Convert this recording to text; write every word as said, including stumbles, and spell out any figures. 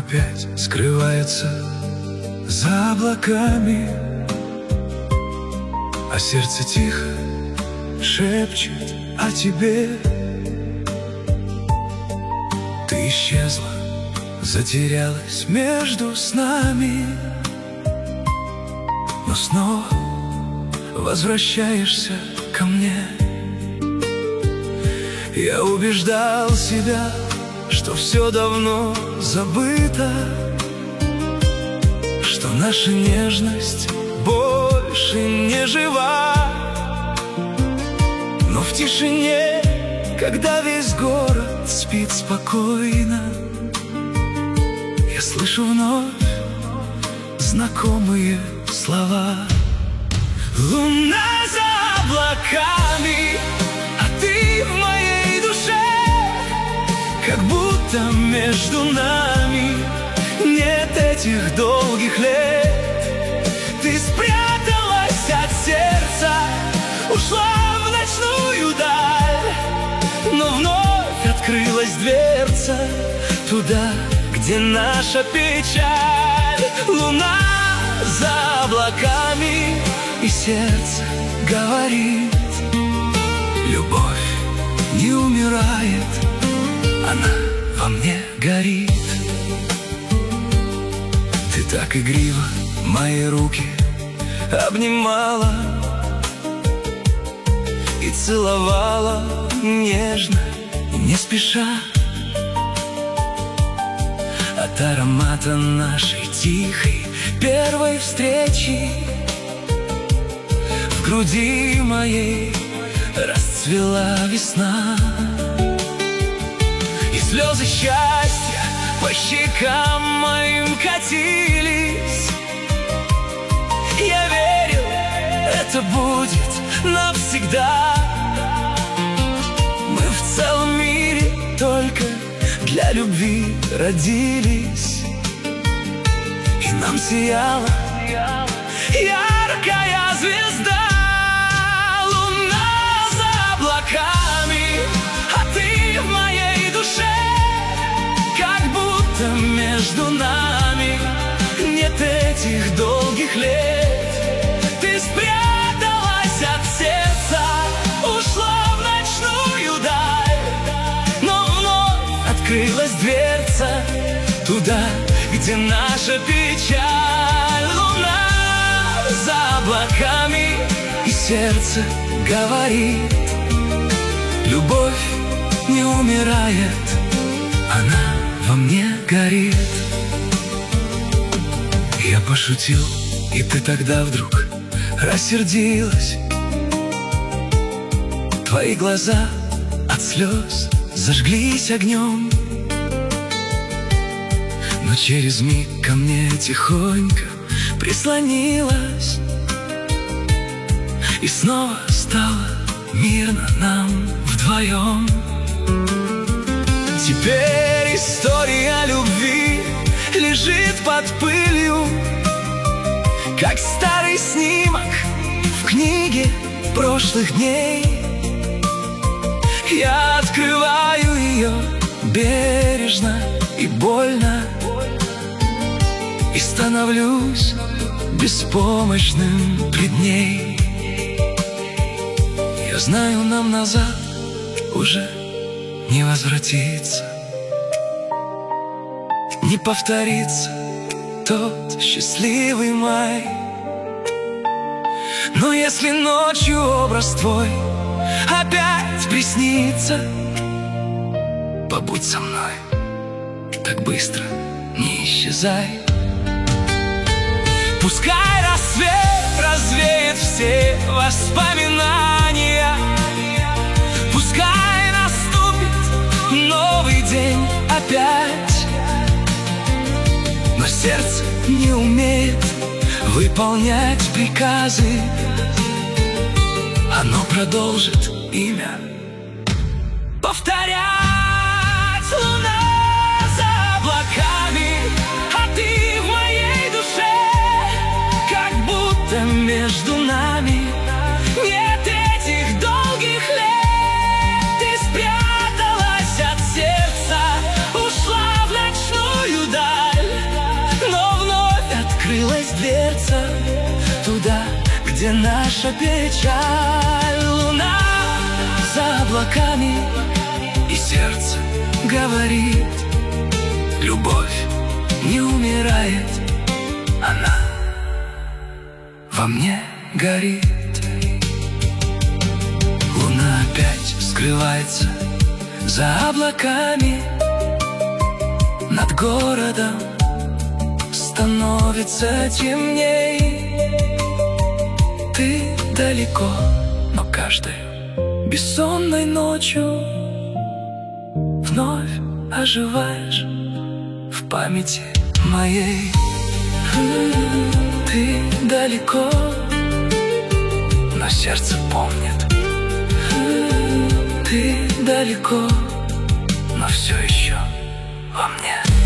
опять скрывается за облаками, а сердце тихо шепчет о тебе. Ты исчезла, затерялась между снами, но снова возвращаешься ко мне. Я убеждал себя, что все давно забыто, что наша нежность больше не жива. Но в тишине, когда весь город спит спокойно, я слышу вновь знакомые слова. Луна за облаками, а ты в моей душе, как будто между нами нет этих долгих лет. Ты спряталась от сердца, ушла в ночную даль, но вновь открылась дверца туда, где наша печаль. Луна за облаками, и сердце говорит: любовь не умирает, она во мне горит. Ты так игриво мои руки обнимала и целовала нежно, не спеша. От аромата нашей тихой первой встречи в груди моей расцвела весна. И слезы счастья по щекам моим катились. Я верил, это будет навсегда. Мы в целом мире только для любви родились, и нам сияла яркая звезда. Луна за облаками, а ты в моей душе, как будто между нами нет этих долгих лет. Ты спряталась от сердца, ушла в ночную даль, но вновь открылась дверца туда, где наша печаль. Луна за облаками, и сердце говорит: любовь не умирает, она во мне горит. Я пошутил, и ты тогда вдруг рассердилась. Твои глаза от слез зажглись огнем, но через миг ко мне тихонько прислонилась, и снова стало мирно нам вдвоем. Теперь история любви лежит под пылью, как старый снимок в книге прошлых дней. Я открываю ее бережно и больно, и становлюсь беспомощным пред ней. Я знаю, нам назад уже не возвратиться, не повторится тот счастливый май. Но если ночью образ твой опять приснится, побудь со мной, так быстро не исчезай. Пускай рассвет развеет все воспоминания, пускай наступит новый день опять, но сердце не умеет выполнять приказы. Оно продолжит имя повторять. Луна за облаками, а ты в моей душе, как будто между нами нет этих долгих лет. Ты спряталась от сердца, ушла в ночную даль, наша печаль. Луна за облаками, и сердце говорит: любовь не умирает, она во мне горит. Луна опять скрывается за облаками, над городом становится темней. Ты далеко, но каждой бессонной ночью вновь оживаешь в памяти моей. Ты далеко, но сердце помнит. Ты далеко, но все еще во мне.